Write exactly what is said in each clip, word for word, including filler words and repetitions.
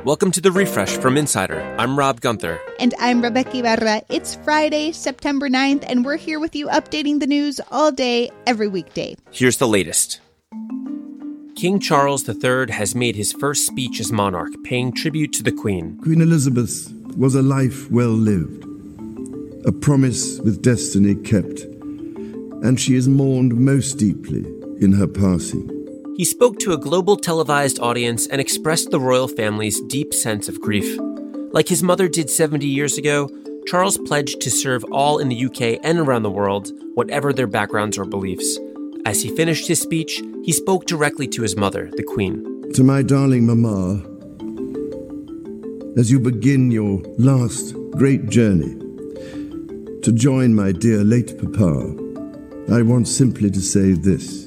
Welcome to The Refresh from Insider. I'm Rob Gunther. And I'm Rebecca Ibarra. It's Friday, September ninth, and we're here with you updating the news all day, every weekday. Here's the latest. King Charles the Third has made his first speech as monarch, paying tribute to the Queen. Queen Elizabeth was a life well lived, a promise with destiny kept, and she is mourned most deeply in her passing. He spoke to a global televised audience and expressed the royal family's deep sense of grief. Like his mother did seventy years ago, Charles pledged to serve all in the U K and around the world, whatever their backgrounds or beliefs. As he finished his speech, he spoke directly to his mother, the Queen. To my darling Mama, as you begin your last great journey to join my dear late Papa, I want simply to say this.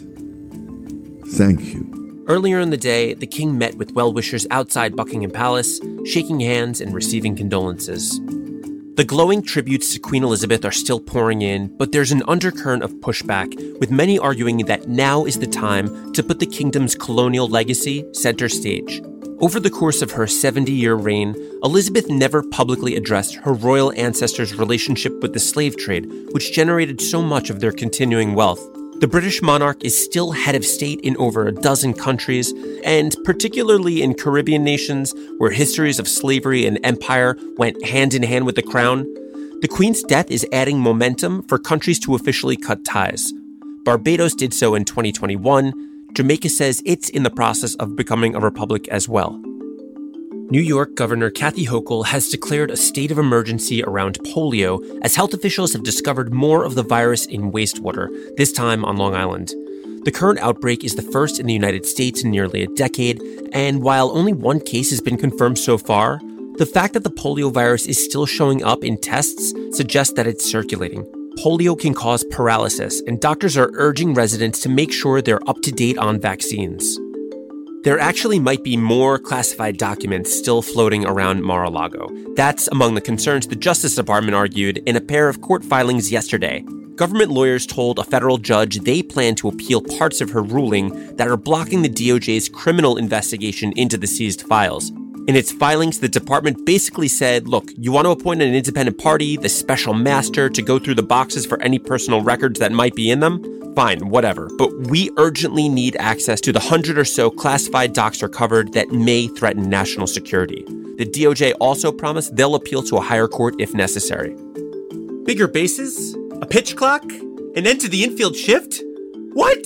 Thank you. Earlier in the day, the king met with well-wishers outside Buckingham Palace, shaking hands and receiving condolences. The glowing tributes to Queen Elizabeth are still pouring in, but there's an undercurrent of pushback, with many arguing that now is the time to put the kingdom's colonial legacy center stage. Over the course of her seventy-year reign, Elizabeth never publicly addressed her royal ancestors' relationship with the slave trade, which generated so much of their continuing wealth. The British monarch is still head of state in over a dozen countries, and particularly in Caribbean nations where histories of slavery and empire went hand in hand with the crown. The Queen's death is adding momentum for countries to officially cut ties. Barbados did so in twenty twenty-one. Jamaica says it's in the process of becoming a republic as well. New York Governor Kathy Hochul has declared a state of emergency around polio as health officials have discovered more of the virus in wastewater, this time on Long Island. The current outbreak is the first in the United States in nearly a decade, and while only one case has been confirmed so far, the fact that the polio virus is still showing up in tests suggests that it's circulating. Polio can cause paralysis, and doctors are urging residents to make sure they're up to date on vaccines. There actually might be more classified documents still floating around Mar-a-Lago. That's among the concerns the Justice Department argued in a pair of court filings yesterday. Government lawyers told a federal judge they plan to appeal parts of her ruling that are blocking the D O J's criminal investigation into the seized files. In its filings, the department basically said, look, you want to appoint an independent party, the special master, to go through the boxes for any personal records that might be in them? Fine, whatever. But we urgently need access to the hundred or so classified docs recovered that may threaten national security. The D O J also promised they'll appeal to a higher court if necessary. Bigger bases? A pitch clock? An end to the infield shift? What?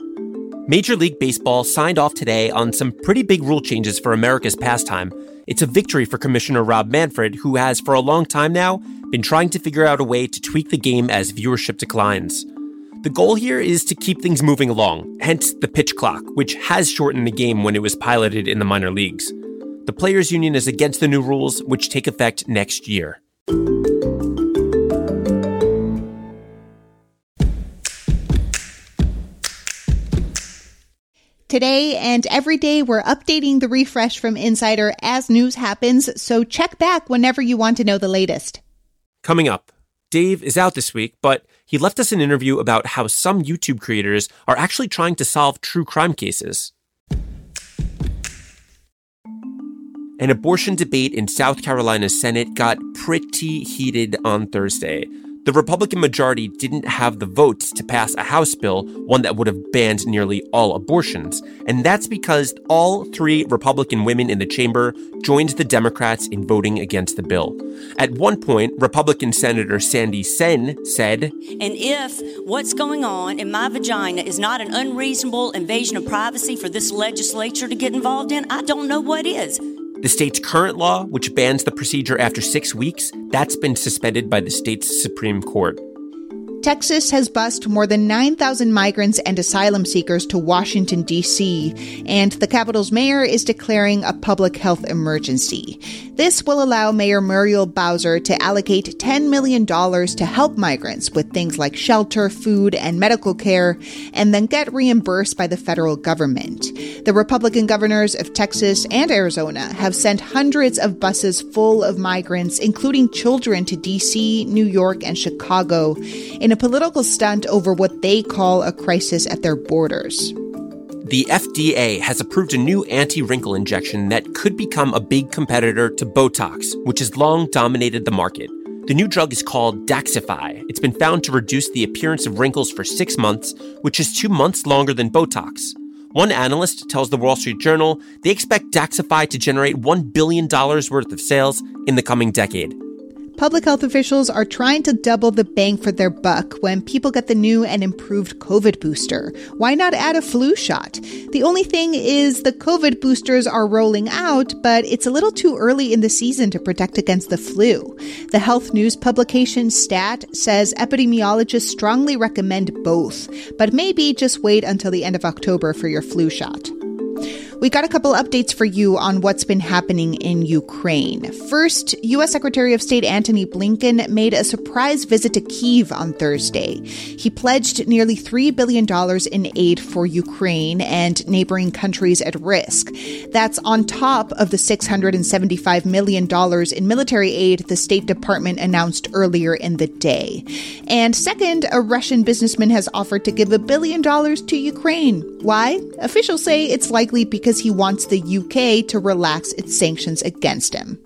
Major League Baseball signed off today on some pretty big rule changes for America's pastime. It's a victory for Commissioner Rob Manfred, who has, for a long time now, been trying to figure out a way to tweak the game as viewership declines. The goal here is to keep things moving along, hence the pitch clock, which has shortened the game when it was piloted in the minor leagues. The Players Union is against the new rules, which take effect next year. Today and every day, we're updating the Refresh from Insider as news happens, so check back whenever you want to know the latest. Coming up, Dave is out this week, but he left us an interview about how some YouTube creators are actually trying to solve true crime cases. An abortion debate in South Carolina's Senate got pretty heated on Thursday. The Republican majority didn't have the votes to pass a House bill, one that would have banned nearly all abortions. And that's because all three Republican women in the chamber joined the Democrats in voting against the bill. At one point, Republican Senator Sandy Senn said, "And if what's going on in my vagina is not an unreasonable invasion of privacy for this legislature to get involved in, I don't know what is." The state's current law, which bans the procedure after six weeks, that's been suspended by the state's Supreme Court. Texas has bused more than nine thousand migrants and asylum seekers to Washington, D C, and the capital's mayor is declaring a public health emergency. This will allow Mayor Muriel Bowser to allocate ten million dollars to help migrants with things like shelter, food, and medical care, and then get reimbursed by the federal government. The Republican governors of Texas and Arizona have sent hundreds of buses full of migrants, including children, to D C, New York, and Chicago, in a political stunt over what they call a crisis at their borders. The F D A has approved a new anti-wrinkle injection that could become a big competitor to Botox, which has long dominated the market. The new drug is called Daxxify. It's been found to reduce the appearance of wrinkles for six months, which is two months longer than Botox. One analyst tells the Wall Street Journal they expect Daxxify to generate one billion dollars worth of sales in the coming decade. Public health officials are trying to double the bang for their buck when people get the new and improved COVID booster. Why not add a flu shot? The only thing is the COVID boosters are rolling out, but it's a little too early in the season to protect against the flu. The health news publication Stat says epidemiologists strongly recommend both, but maybe just wait until the end of October for your flu shot. We got a couple updates for you on what's been happening in Ukraine. First, U S Secretary of State Antony Blinken made a surprise visit to Kyiv on Thursday. He pledged nearly three billion dollars in aid for Ukraine and neighboring countries at risk. That's on top of the six hundred seventy-five million dollars in military aid the State Department announced earlier in the day. And second, a Russian businessman has offered to give a billion dollars to Ukraine. Why? Officials say it's likely because he wants the U K to relax its sanctions against him.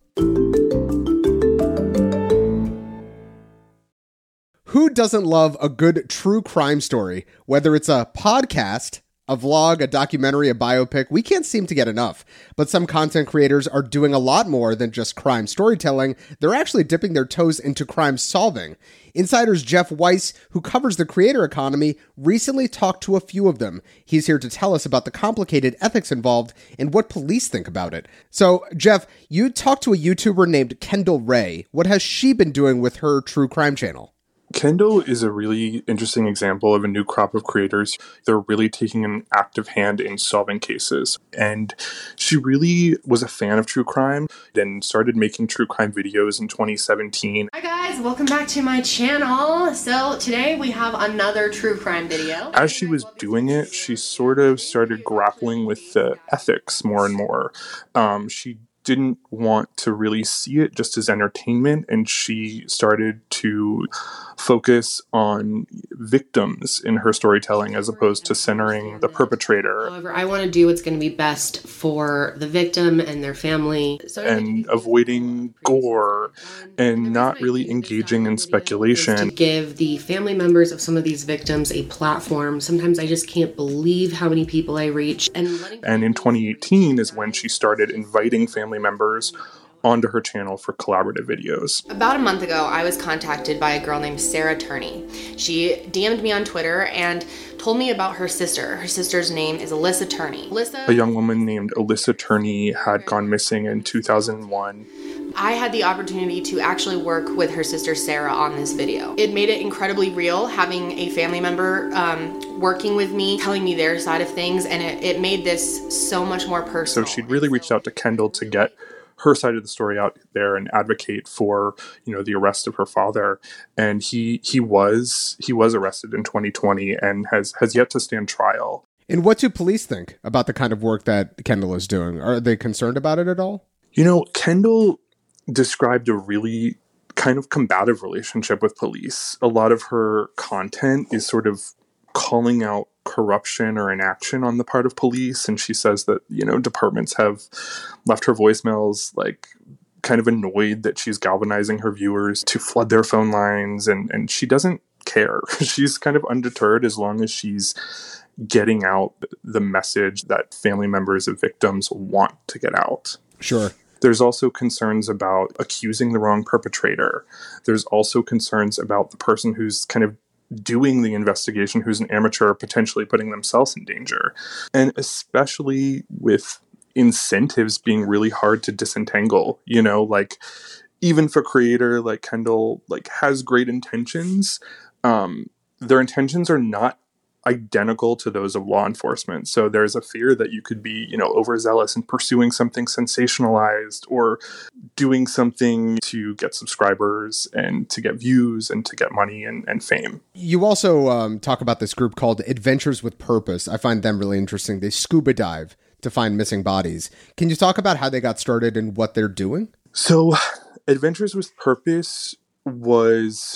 Who doesn't love a good true crime story? Whether it's a podcast, a vlog, a documentary, a biopic, we can't seem to get enough. But some content creators are doing a lot more than just crime storytelling. They're actually dipping their toes into crime solving. Insider's Jeff Weiss, who covers the creator economy, recently talked to a few of them. He's here to tell us about the complicated ethics involved and what police think about it. So, Jeff, you talked to a YouTuber named Kendall Ray. What has she been doing with her true crime channel? Kendall is a really interesting example of a new crop of creators. They're really taking an active hand in solving cases. And she really was a fan of true crime and started making true crime videos in twenty seventeen. Hi guys, welcome back to my channel. So today we have another true crime video. As she was doing it, she sort of started grappling with the ethics more and more. Um, she didn't want to really see it just as entertainment, and she started to focus on victims in her storytelling as opposed to centering the perpetrator. However, I want to do what's going to be best for the victim and their family. So and avoiding gore and not really engaging in speculation. To give the family members of some of these victims a platform. Sometimes I just can't believe how many people I reach. And, letting and in twenty eighteen is when she started inviting family members onto her channel for collaborative videos. About a month ago, I was contacted by a girl named Sarah Turney. She D M'd me on Twitter and told me about her sister. Her sister's name is Alyssa Turney. Alyssa, a young woman named Alyssa Turney had gone missing in two thousand one. I had the opportunity to actually work with her sister Sarah on this video. It made it incredibly real having a family member um, working with me, telling me their side of things, and it, it made this so much more personal. So she'd really reached out to Kendall to get her side of the story out there and advocate for, you know, the arrest of her father. And he he was he was arrested in twenty twenty and has has yet to stand trial. And what do police think about the kind of work that Kendall is doing? Are they concerned about it at all? You know, Kendall described a really kind of combative relationship with police. A lot of her content is sort of calling out corruption or inaction on the part of police. And she says that, you know, departments have left her voicemails like kind of annoyed that she's galvanizing her viewers to flood their phone lines. And, and she doesn't care. She's kind of undeterred as long as she's getting out the message that family members of victims want to get out. Sure. There's also concerns about accusing the wrong perpetrator. There's also concerns about the person who's kind of doing the investigation, who's an amateur, potentially putting themselves in danger. And especially with incentives being really hard to disentangle, you know, like even if a creator like Kendall like has great intentions, um, their intentions are not identical to those of law enforcement. So there's a fear that you could be, you know, overzealous in pursuing something sensationalized or doing something to get subscribers and to get views and to get money and, and fame. You also um, talk about this group called Adventures with Purpose. I find them really interesting. They scuba dive to find missing bodies. Can you talk about how they got started and what they're doing? So Adventures with Purpose was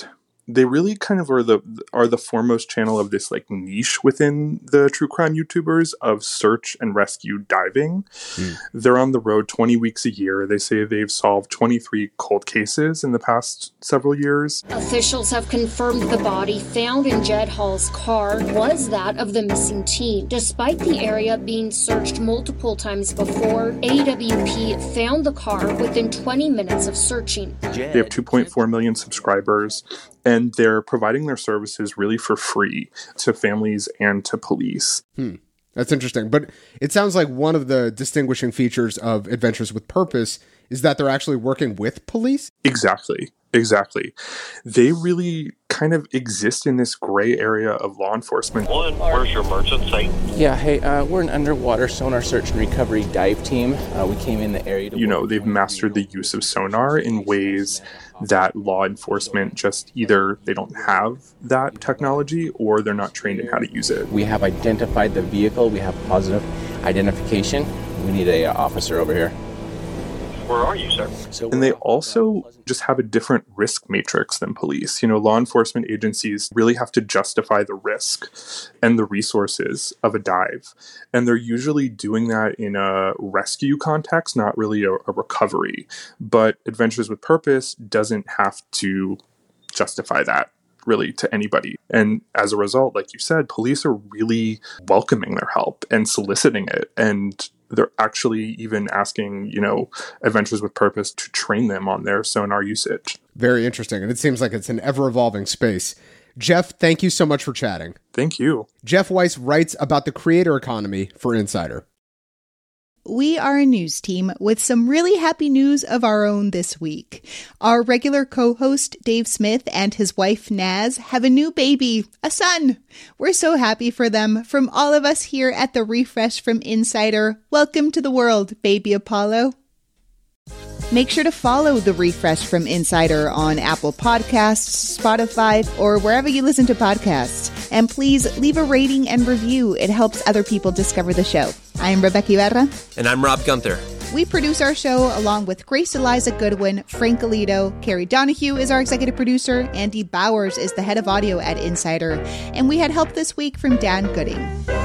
they really kind of are the are the foremost channel of this like niche within the true crime YouTubers of search and rescue diving. Mm. They're on the road twenty weeks a year. They say they've solved twenty-three cold cases in the past several years. Officials have confirmed the body found in Jed Hall's car was that of the missing teen. Despite the area being searched multiple times before, A W P found the car within twenty minutes of searching. They have two point four million subscribers, and they're providing their services really for free to families and to police. Hmm. That's interesting. But it sounds like one of the distinguishing features of Adventures with Purpose is that they're actually working with police? Exactly. Exactly. They really kind of exist in this gray area of law enforcement. One, where's your emergency? Yeah, hey, uh, we're an underwater sonar search and recovery dive team. Uh, we came in the area to... You know, they've mastered the use of sonar in ways that law enforcement just either they don't have that technology or they're not trained in how to use it. We have identified the vehicle. We have positive identification. We need a uh, officer over here. Where are you, sir? So and they also just have a different risk matrix than police. You know, law enforcement agencies really have to justify the risk and the resources of a dive. And they're usually doing that in a rescue context, not really a, a recovery. But Adventures with Purpose doesn't have to justify that really to anybody. And as a result, like you said, police are really welcoming their help and soliciting it. And they're actually even asking, you know, Adventures with Purpose to train them on their sonar usage. Very interesting. And it seems like it's an ever-evolving space. Jeff, thank you so much for chatting. Thank you. Jeff Weiss writes about the creator economy for Insider. We are a news team with some really happy news of our own this week. Our regular co-host, Dave Smith, and his wife, Naz, have a new baby, a son. We're so happy for them. From all of us here at the Refresh from Insider, welcome to the world, baby Apollo. Make sure to follow The Refresh from Insider on Apple Podcasts, Spotify, or wherever you listen to podcasts. And please leave a rating and review. It helps other people discover the show. I'm Rebecca Ibarra. And I'm Rob Gunther. We produce our show along with Grace Eliza Goodwin, Frank Alito, Carrie Donahue is our executive producer, Andy Bowers is the head of audio at Insider, and we had help this week from Dan Gooding.